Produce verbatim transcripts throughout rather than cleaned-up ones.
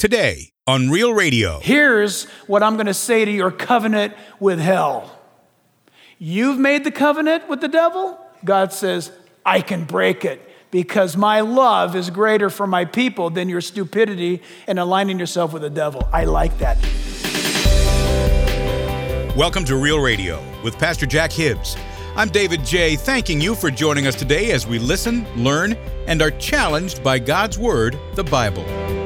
today on Real Radio. Here's what I'm going to say to your covenant with hell. You've made the covenant with the devil. God says, I can break it because my love is greater for my people than your stupidity and aligning yourself with the devil. I like that. Welcome to Real Radio with Pastor Jack Hibbs. I'm David J., thanking you for joining us today as we listen, learn, and are challenged by God's Word, the Bible.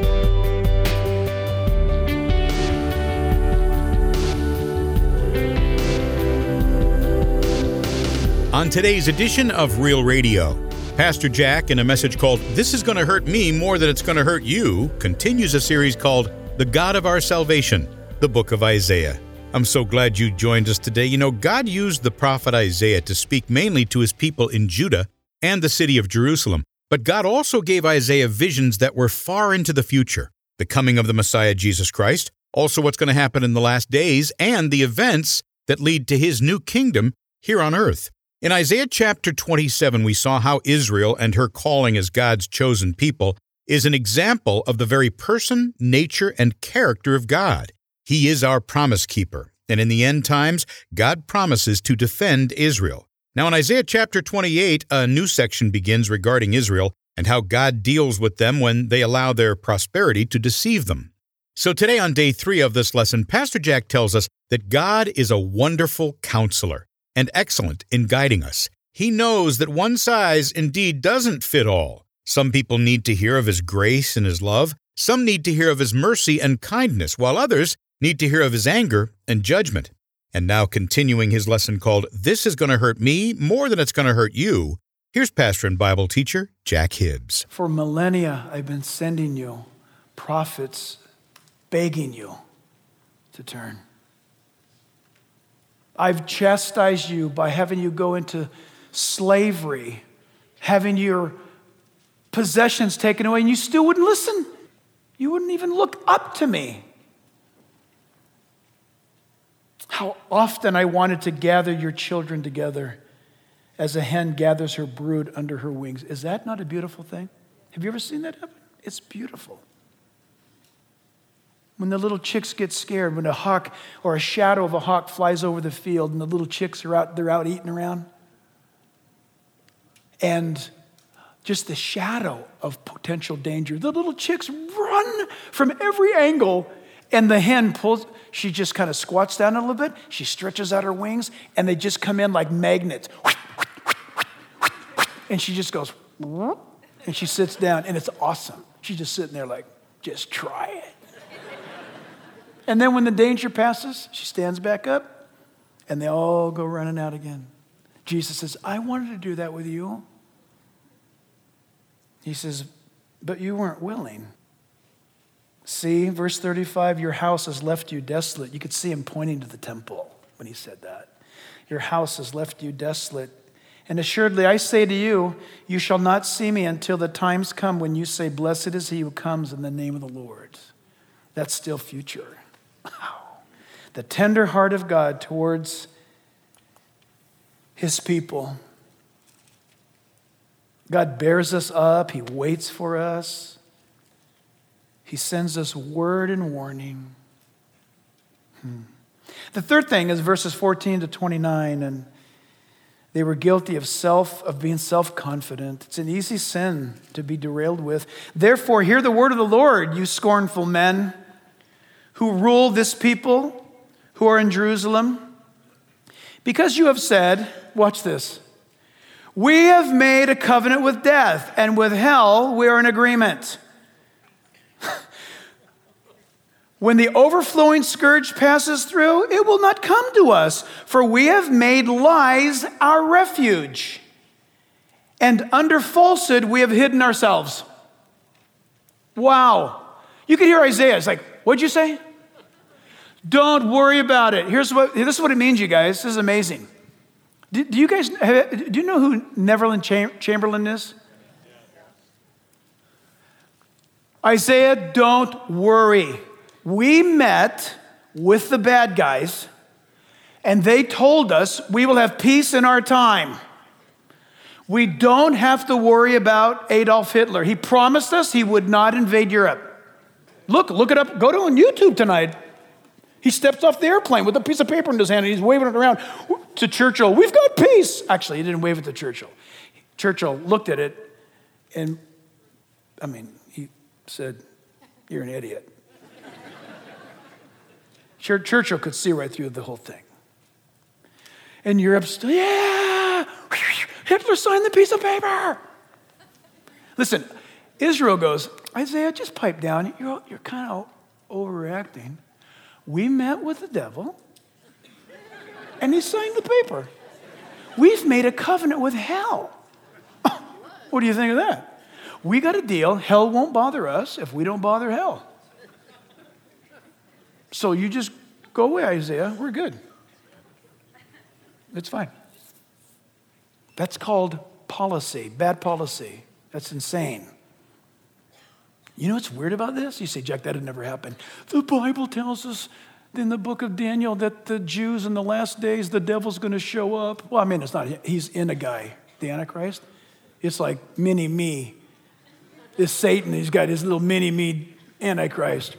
On today's edition of Real Radio, Pastor Jack, in a message called This Is Going to Hurt Me More Than It's Going to Hurt You, continues a series called The God of Our Salvation, the book of Isaiah. I'm so glad you joined us today. You know, God used the prophet Isaiah to speak mainly to his people in Judah and the city of Jerusalem. But God also gave Isaiah visions that were far into the future, the coming of the Messiah, Jesus Christ, also what's going to happen in the last days, and the events that lead to his new kingdom here on earth. In Isaiah chapter twenty-seven, we saw how Israel and her calling as God's chosen people is an example of the very person, nature, and character of God. He is our promise keeper, and in the end times, God promises to defend Israel. Now in Isaiah chapter twenty-eight, a new section begins regarding Israel and how God deals with them when they allow their prosperity to deceive them. So today on day three of this lesson, Pastor Jack tells us that God is a wonderful counselor and excellent in guiding us. He knows that one size indeed doesn't fit all. Some people need to hear of His grace and His love. Some need to hear of His mercy and kindness, while others need to hear of His anger and judgment. And now continuing his lesson called This Is Going to Hurt Me More Than It's Going to Hurt You, here's pastor and Bible teacher Jack Hibbs. For millennia, I've been sending you prophets begging you to turn. I've chastised you by having you go into slavery, having your possessions taken away, and you still wouldn't listen. You wouldn't even look up to me. How often I wanted to gather your children together as a hen gathers her brood under her wings. Is that not a beautiful thing? Have you ever seen that happen? It's beautiful. When the little chicks get scared, when a hawk or a shadow of a hawk flies over the field and the little chicks are out, they're out eating around. And just the shadow of potential danger. The little chicks run from every angle, and the hen pulls, she just kind of squats down a little bit, she stretches out her wings, and they just come in like magnets. And she just goes, and she sits down, and it's awesome. She's just sitting there like, just try it. And then when the danger passes, she stands back up, and they all go running out again. Jesus says, I wanted to do that with you. He says, but you weren't willing. See, verse thirty-five, your house has left you desolate. You could see him pointing to the temple when he said that. Your house has left you desolate. And assuredly, I say to you, you shall not see me until the times come when you say, blessed is he who comes in the name of the Lord. That's still future. Wow. The tender heart of God towards his people. God bears us up. He waits for us. He sends us word and warning. Hmm. The third thing is verses fourteen to twenty-nine, and they were guilty of self, of being self-confident. It's an easy sin to be derailed with. Therefore, hear the word of the Lord, you scornful men who rule this people who are in Jerusalem. Because you have said, watch this, we have made a covenant with death, and with hell we are in agreement. When the overflowing scourge passes through, it will not come to us, for we have made lies our refuge, and under falsehood we have hidden ourselves. Wow. You can hear Isaiah. It's like, what'd you say? Don't worry about it. Here's what, this is what it means, you guys. This is amazing. Do, do you guys, have, do you know who Neville Chamberlain is? Isaiah, don't worry. We met with the bad guys, and they told us we will have peace in our time. We don't have to worry about Adolf Hitler. He promised us he would not invade Europe. Look, look it up. Go to on YouTube tonight. He steps off the airplane with a piece of paper in his hand and he's waving it around to Churchill. We've got peace. Actually, he didn't wave it to Churchill. Churchill looked at it and, I mean, he said, you're an idiot. Churchill could see right through the whole thing. And Europe's still, yeah, Hitler signed the piece of paper. Listen, Israel goes, Isaiah, just pipe down. You're, you're kind of overreacting. We met with the devil, and he signed the paper. We've made a covenant with hell. What do you think of that? We got a deal. Hell won't bother us if we don't bother hell. So you just go away, Isaiah. We're good. It's fine. That's called policy, bad policy. That's insane. You know what's weird about this? You say, Jack, that had never happened. The Bible tells us in the book of Daniel that the Jews in the last days, the devil's going to show up. Well, I mean, it's not, he's in a guy, the Antichrist. It's like mini me. This Satan, he's got his little mini me Antichrist.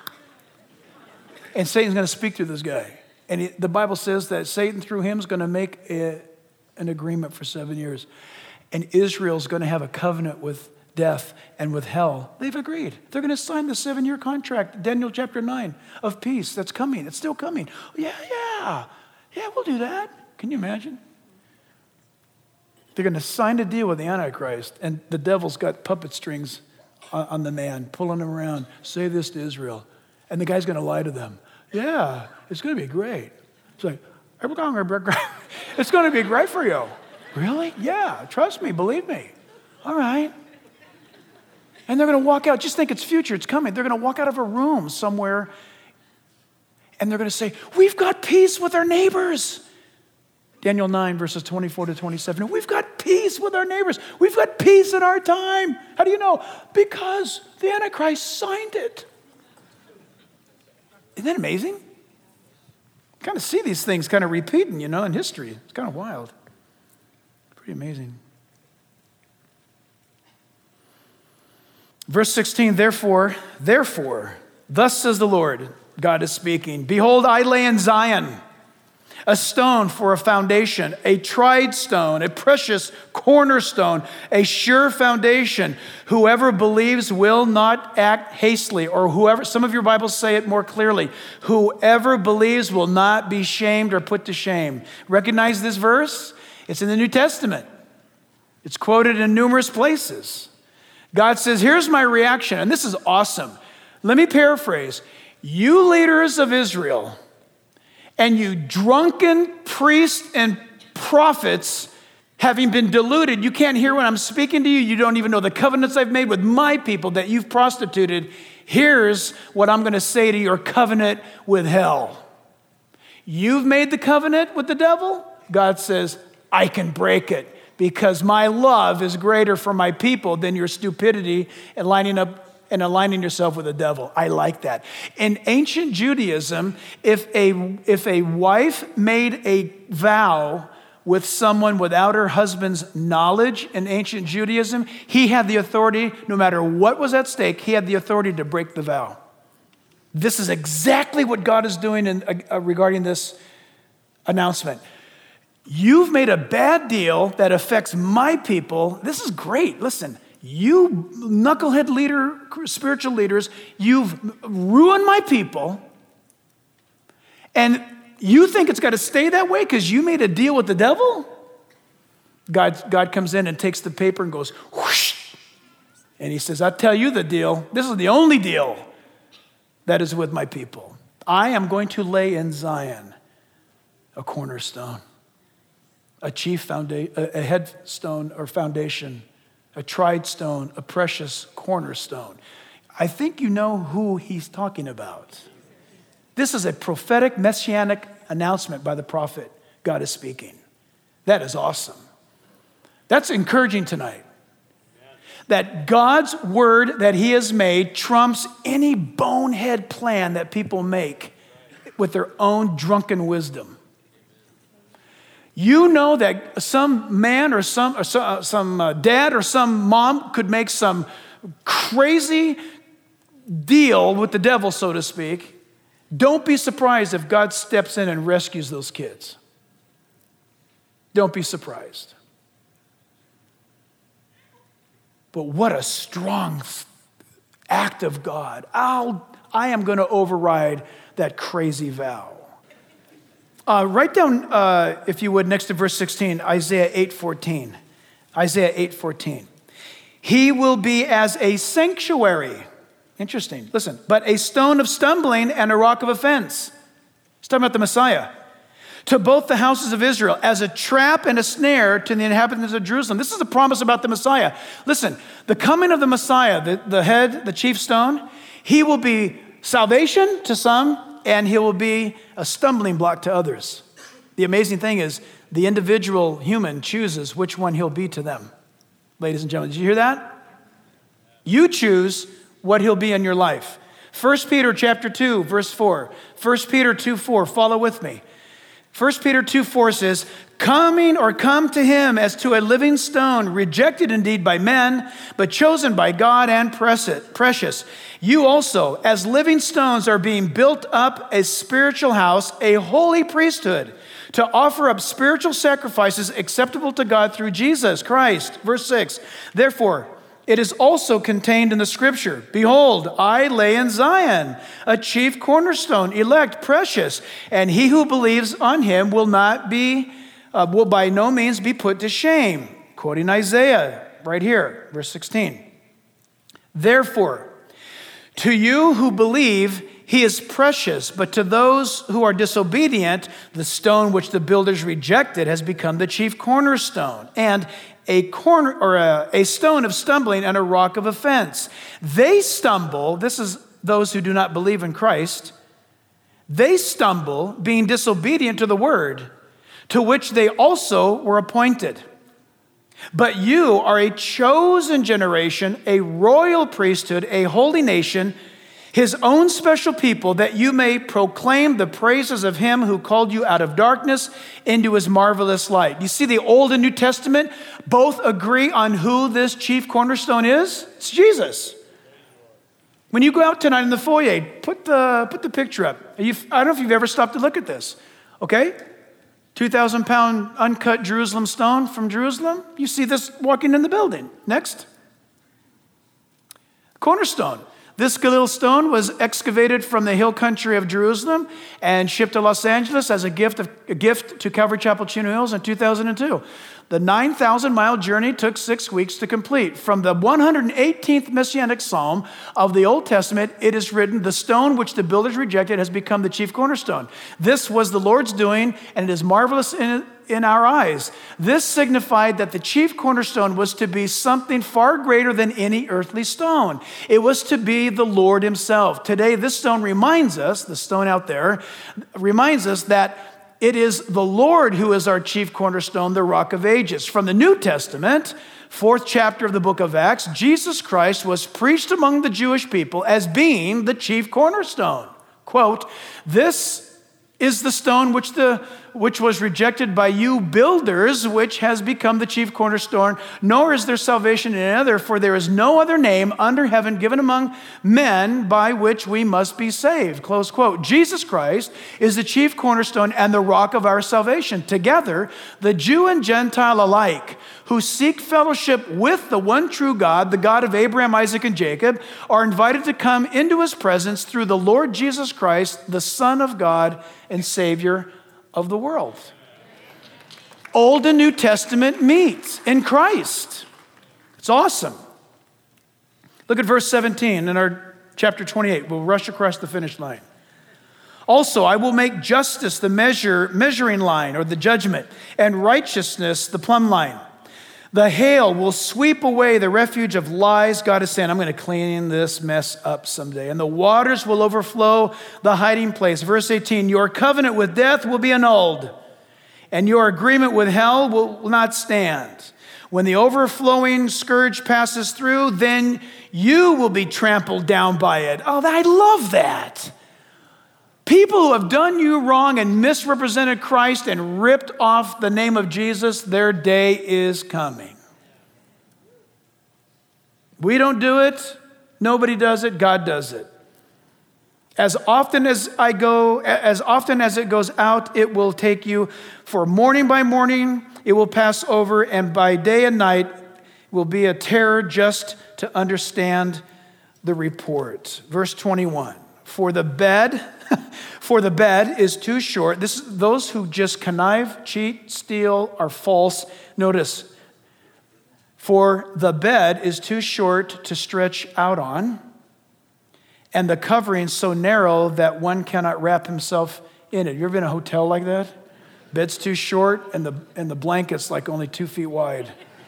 And Satan's going to speak to this guy. And he, the Bible says that Satan, through him, is going to make a, an agreement for seven years. And Israel's going to have a covenant with death and with hell. They've agreed. They're going to sign the seven-year contract, Daniel chapter nine, of peace. That's coming. It's still coming. Yeah, yeah. Yeah, we'll do that. Can you imagine? They're going to sign a deal with the Antichrist, and the devil's got puppet strings on, on the man, pulling him around. Say this to Israel. And the guy's going to lie to them. Yeah, it's going to be great. It's like, it's going to be great for you. Really? Yeah, trust me, believe me. All right. And they're going to walk out. Just think it's future, it's coming. They're going to walk out of a room somewhere and they're going to say, we've got peace with our neighbors. Daniel nine, verses twenty-four to twenty-seven. We've got peace with our neighbors. We've got peace in our time. How do you know? Because the Antichrist signed it. Isn't that amazing? Kind of see these things kind of repeating, you know, in history. It's kind of wild. Pretty amazing. Verse sixteen, therefore, therefore, thus says the Lord, God is speaking, behold, I lay in Zion a stone for a foundation, a tried stone, a precious cornerstone, a sure foundation. Whoever believes will not act hastily, or whoever, some of your Bibles say it more clearly, whoever believes will not be shamed or put to shame. Recognize this verse? It's in the New Testament. It's quoted in numerous places. God says, here's my reaction, and this is awesome. Let me paraphrase. You leaders of Israel, and you drunken priests and prophets, having been deluded, you can't hear when I'm speaking to you. You don't even know the covenants I've made with my people that you've prostituted. Here's what I'm going to say to your covenant with hell. You've made the covenant with the devil. God says, I can break it because my love is greater for my people than your stupidity and lining up and aligning yourself with the devil. I like that. In ancient Judaism, if a, if a wife made a vow with someone without her husband's knowledge in ancient Judaism, he had the authority, no matter what was at stake, he had the authority to break the vow. This is exactly what God is doing in, uh, regarding this announcement. You've made a bad deal that affects my people. This is great. Listen. You knucklehead leader, spiritual leaders, you've ruined my people, and you think it's got to stay that way because you made a deal with the devil? God, God comes in and takes the paper and goes, whoosh, and he says, I'll tell you the deal. This is the only deal that is with my people. I am going to lay in Zion a cornerstone, a chief foundation, a headstone or foundation, a tried stone, a precious cornerstone. I think you know who he's talking about. This is a prophetic, messianic announcement by the prophet. God is speaking. That is awesome. That's encouraging tonight. That God's word that he has made trumps any bonehead plan that people make with their own drunken wisdom. You know that some man or some, or some, some uh, dad or some mom could make some crazy deal with the devil, so to speak, don't be surprised if God steps in and rescues those kids. Don't be surprised. But what a strong act of God. I'll, I am going to override that crazy vow. Uh, write down, uh, if you would, next to verse sixteen, Isaiah eight fourteen. Isaiah eight fourteen. He will be as a sanctuary. Interesting. Listen. But a stone of stumbling and a rock of offense. He's talking about the Messiah. To both the houses of Israel, as a trap and a snare to the inhabitants of Jerusalem. This is a promise about the Messiah. Listen, the coming of the Messiah, the, the head, the chief stone, he will be salvation to some, and he will be a stumbling block to others. The amazing thing is the individual human chooses which one he'll be to them. Ladies and gentlemen, did you hear that? You choose what he'll be in your life. First Peter chapter two, verse four. First Peter two, four. Follow with me. First Peter two, four says, coming or come to him as to a living stone, rejected indeed by men, but chosen by God and precious. You also, as living stones, are being built up a spiritual house, a holy priesthood, to offer up spiritual sacrifices acceptable to God through Jesus Christ. Verse six, therefore, it is also contained in the scripture. Behold, I lay in Zion a chief cornerstone, elect, precious, and he who believes on him will not be, uh, will by no means be put to shame. Quoting Isaiah right here, verse sixteen. Therefore, to you who believe, he is precious, but to those who are disobedient, the stone which the builders rejected has become the chief cornerstone, and a corner or a, a stone of stumbling and a rock of offense. They stumble, this is those who do not believe in Christ, they stumble being disobedient to the word, to which they also were appointed. But you are a chosen generation, a royal priesthood, a holy nation, his own special people, that you may proclaim the praises of him who called you out of darkness into his marvelous light. You see, the Old and New Testament both agree on who this chief cornerstone is. It's Jesus. When you go out tonight in the foyer, put the, put the picture up. You, I don't know if you've ever stopped to look at this, okay? two thousand pound uncut Jerusalem stone from Jerusalem. You see this walking in the building. Next. Cornerstone. This little stone was excavated from the hill country of Jerusalem and shipped to Los Angeles as a gift of, a gift to Calvary Chapel Chino Hills in two thousand two. The nine thousand mile journey took six weeks to complete. From the one hundred eighteenth Messianic Psalm of the Old Testament, it is written, the stone which the builders rejected has become the chief cornerstone. This was the Lord's doing, and it is marvelous in, in our eyes. This signified that the chief cornerstone was to be something far greater than any earthly stone. It was to be the Lord himself. Today, this stone reminds us, the stone out there, reminds us that it is the Lord who is our chief cornerstone, the rock of ages. From the New Testament, fourth chapter of the book of Acts, Jesus Christ was preached among the Jewish people as being the chief cornerstone. Quote, this is the stone which the which was rejected by you builders, which has become the chief cornerstone, nor is there salvation in another, for there is no other name under heaven given among men by which we must be saved. Close quote. Jesus Christ is the chief cornerstone and the rock of our salvation. Together, the Jew and Gentile alike, who seek fellowship with the one true God, the God of Abraham, Isaac, and Jacob, are invited to come into his presence through the Lord Jesus Christ, the Son of God and Savior of the world. Old and New Testament meet in Christ. It's awesome. Look at verse seventeen in our chapter twenty-eight. We'll rush across the finish line. Also, I will make justice the measure, measuring line or the judgment, and righteousness the plumb line. The hail will sweep away the refuge of lies God has sent. I'm going to clean this mess up someday. And the waters will overflow the hiding place. Verse eighteen, your covenant with death will be annulled, and your agreement with hell will not stand. When the overflowing scourge passes through, then you will be trampled down by it. Oh, I love that. People who have done you wrong and misrepresented Christ and ripped off the name of Jesus, their day is coming. We don't do it. Nobody does it. God does it. As often as I go, as often as it goes out, it will take you. For morning by morning, it will pass over, and by day and night will be a terror just to understand the report. Verse twenty-one. For the bed, for the bed is too short. This those who just connive, cheat, steal, are false. Notice, for the bed is too short to stretch out on, and the covering so narrow that one cannot wrap himself in it. You ever been in a hotel like that? Bed's too short, and the and the blanket's like only two feet wide.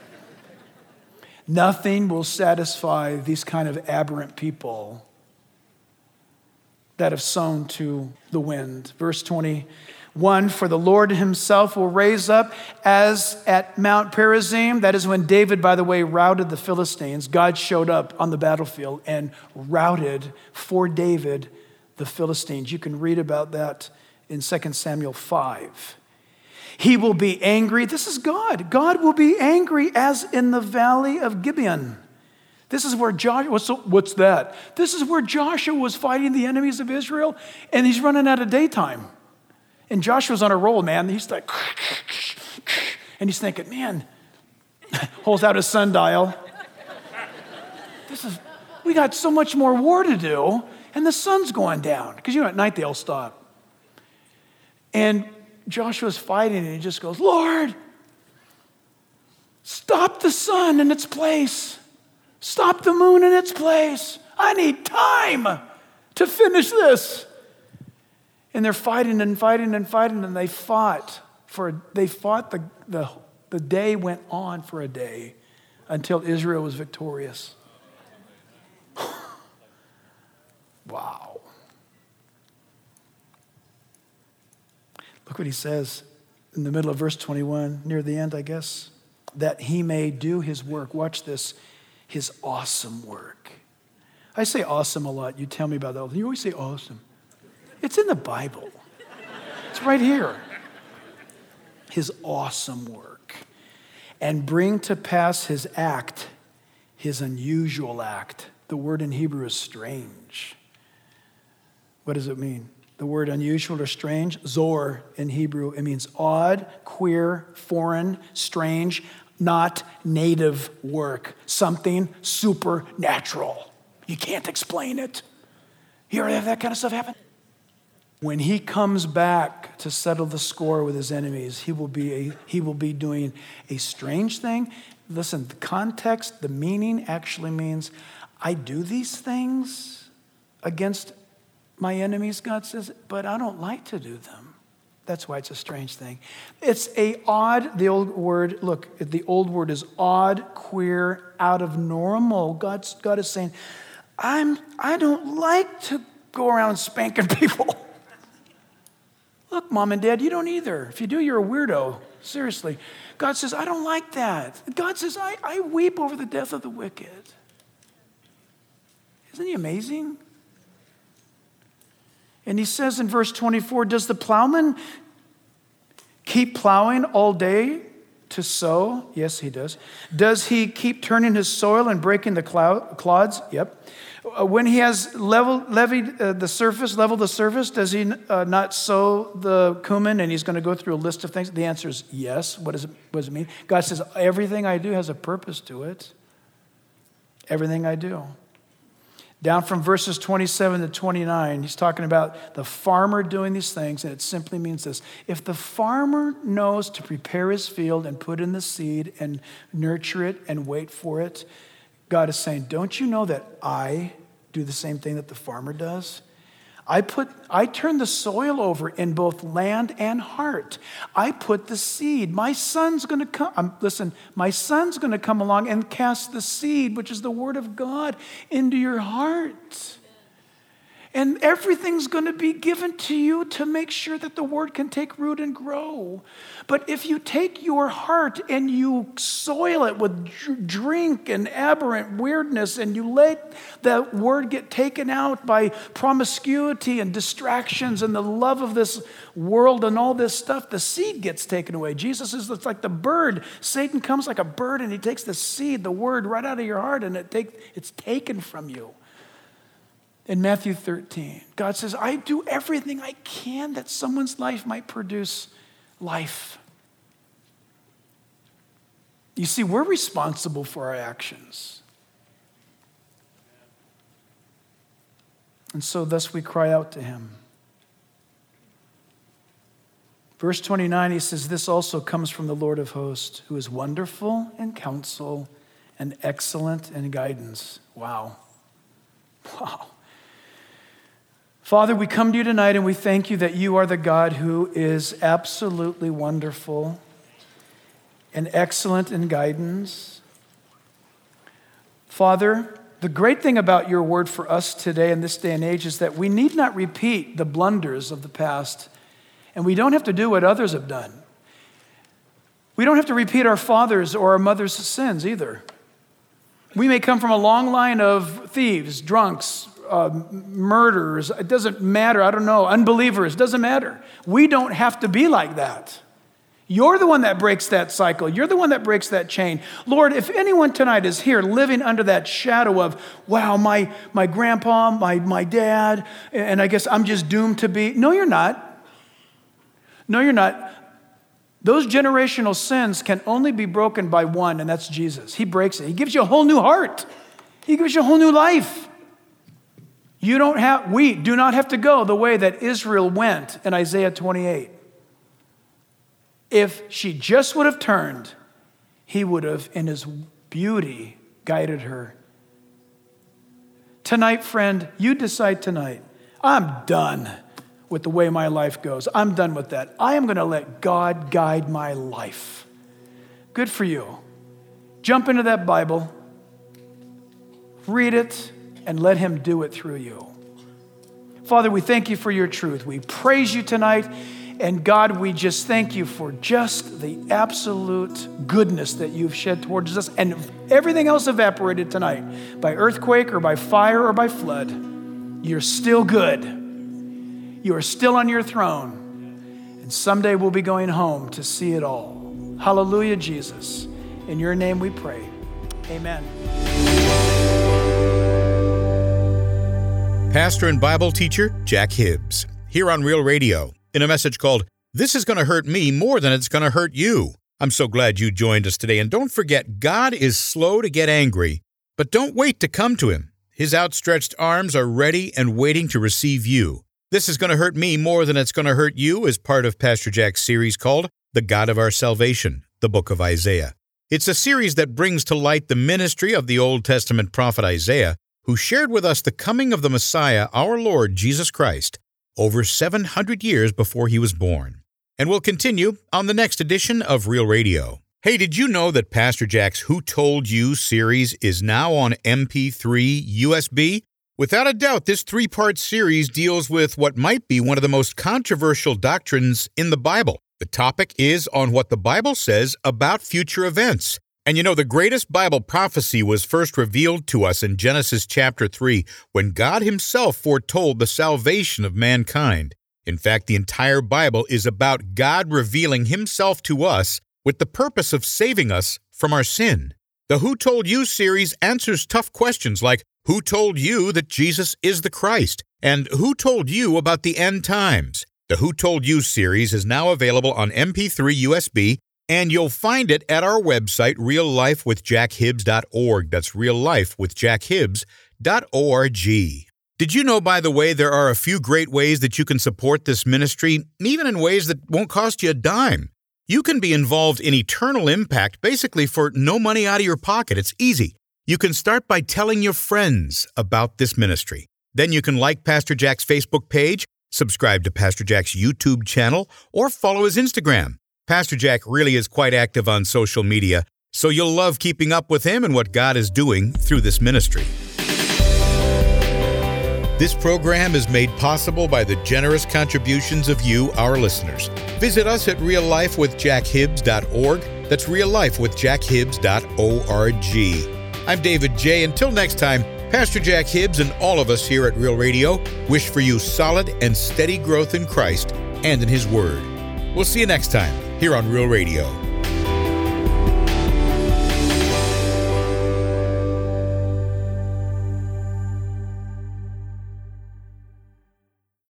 Nothing will satisfy these kind of aberrant people that have sown to the wind. Verse twenty-one, for the Lord himself will raise up as at Mount Perazim. That is when David, by the way, routed the Philistines. God showed up on the battlefield and routed for David the Philistines. You can read about that in Second Samuel five. He will be angry. This is God. God will be angry as in the valley of Gibeon. This is where Joshua, what's, what's that? This is where Joshua was fighting the enemies of Israel, and he's running out of daytime. And Joshua's on a roll, man. He's like, and he's thinking, man, holds out his sundial. This is, we got so much more war to do, and the sun's going down. Because, you know, at night they all stop. And Joshua's fighting, and he just goes, Lord, stop the sun in its place. Stop the moon in its place. I need time to finish this. And they're fighting and fighting and fighting, and they fought for, they fought, the, the, the day went on for a day until Israel was victorious. Wow. Look what he says in the middle of verse twenty-one, near the end, I guess. That he may do his work. Watch this. His awesome work. I say awesome a lot. You tell me about that. You always say awesome. It's in the Bible. It's right here. His awesome work. And bring to pass his act, his unusual act. The word in Hebrew is strange. What does it mean? The word unusual or strange, zor in Hebrew, it means odd, queer, foreign, strange, not native work, something supernatural. You can't explain it. You ever have that kind of stuff happen? When he comes back to settle the score with his enemies, he will be a, he will be doing a strange thing. Listen, the context, the meaning actually means I do these things against my enemies, God says, but I don't like to do them. That's why it's a strange thing. It's a odd, the old word, look, the old word is odd, queer, out of normal. God's, God is saying, I'm, I don't like to go around spanking people. Look, mom and dad, you don't either. If you do, you're a weirdo. Seriously. God says, I don't like that. God says, I, I weep over the death of the wicked. Isn't he amazing? And he says in verse twenty-four, does the plowman keep plowing all day to sow? Yes, he does. Does he keep turning his soil and breaking the clods? Yep. When he has leveled, levied uh, the surface, leveled the surface, does he uh, not sow the cumin? And he's going to go through a list of things. The answer is yes. What does it, what does it mean? God says, everything I do has a purpose to it. Everything I do. Down from verses twenty-seven to twenty-nine, he's talking about the farmer doing these things, and it simply means this. If the farmer knows to prepare his field and put in the seed and nurture it and wait for it, God is saying, don't you know that I do the same thing that the farmer does? I put, I turn the soil over in both land and heart. I put the seed. My son's going to come. Um, listen, my son's going to come along and cast the seed, which is the word of God, into your heart. And everything's going to be given to you to make sure that the word can take root and grow. But if you take your heart and you soil it with drink and aberrant weirdness, and you let that word get taken out by promiscuity and distractions and the love of this world and all this stuff, the seed gets taken away. Jesus is like the bird. Satan comes like a bird and he takes the seed, the word, right out of your heart, and it take, it's taken from you. In Matthew thirteen, God says, I do everything I can that someone's life might produce life. You see, we're responsible for our actions. And so thus we cry out to him. Verse twenty-nine, he says, this also comes from the Lord of hosts, who is wonderful in counsel and excellent in guidance. Wow. Wow. Father, we come to you tonight and we thank you that you are the God who is absolutely wonderful and excellent in guidance. Father, the great thing about your word for us today in this day and age is that we need not repeat the blunders of the past, and we don't have to do what others have done. We don't have to repeat our fathers' or our mothers' sins either. We may come from a long line of thieves, drunks, Uh, murderers, it doesn't matter, I don't know, unbelievers, it doesn't matter. We don't have to be like that. You're the one that breaks that cycle. You're the one that breaks that chain. Lord, if anyone tonight is here living under that shadow of, wow, my, my grandpa, my, my dad, and I guess I'm just doomed to be. No, you're not. No, you're not. Those generational sins can only be broken by one, and that's Jesus. He breaks it. He gives you a whole new heart. He gives you a whole new life. You don't have, we do not have to go the way that Israel went in Isaiah twenty-eight. If she just would have turned, he would have, in his beauty, guided her. Tonight, friend, you decide tonight, I'm done with the way my life goes. I'm done with that. I am going to let God guide my life. Good for you. Jump into that Bible, read it, and let him do it through you. Father, we thank you for your truth. We praise you tonight. And God, we just thank you for just the absolute goodness that you've shed towards us. And everything else evaporated tonight by earthquake or by fire or by flood. You're still good. You are still on your throne. And someday we'll be going home to see it all. Hallelujah, Jesus. In your name we pray. Amen. Pastor and Bible teacher Jack Hibbs, here on Real Radio, in a message called, This is going to hurt me more than it's going to hurt you. I'm so glad you joined us today. And don't forget, God is slow to get angry, but don't wait to come to him. His outstretched arms are ready and waiting to receive you. This is going to hurt me more than it's going to hurt you is part of Pastor Jack's series called The God of Our Salvation, the Book of Isaiah. It's a series that brings to light the ministry of the Old Testament prophet Isaiah, who shared with us the coming of the Messiah, our Lord Jesus Christ, over seven hundred years before he was born. And we'll continue on the next edition of Real Radio. Hey, did you know that Pastor Jack's Who Told You series is now on M P three U S B? Without a doubt, this three-part series deals with what might be one of the most controversial doctrines in the Bible. The topic is on what the Bible says about future events. And you know, the greatest Bible prophecy was first revealed to us in Genesis chapter three, when God himself foretold the salvation of mankind. In fact, the entire Bible is about God revealing himself to us with the purpose of saving us from our sin. The Who Told You series answers tough questions like, who told you that Jesus is the Christ? And who told you about the end times? The Who Told You series is now available on M P three U S B, and you'll find it at our website, real life with jack hibbs dot org. That's real life with jack hibbs dot org. Did you know, by the way, there are a few great ways that you can support this ministry, even in ways that won't cost you a dime? You can be involved in eternal impact, basically for no money out of your pocket. It's easy. You can start by telling your friends about this ministry. Then you can like Pastor Jack's Facebook page, subscribe to Pastor Jack's YouTube channel, or follow his Instagram. Pastor Jack really is quite active on social media, so you'll love keeping up with him and what God is doing through this ministry. This program is made possible by the generous contributions of you, our listeners. Visit us at real life with jack hibbs dot org. That's real life with jack hibbs dot org. I'm David J. Until next time, Pastor Jack Hibbs and all of us here at Real Radio wish for you solid and steady growth in Christ and in His Word. We'll see you next time here on Real Radio.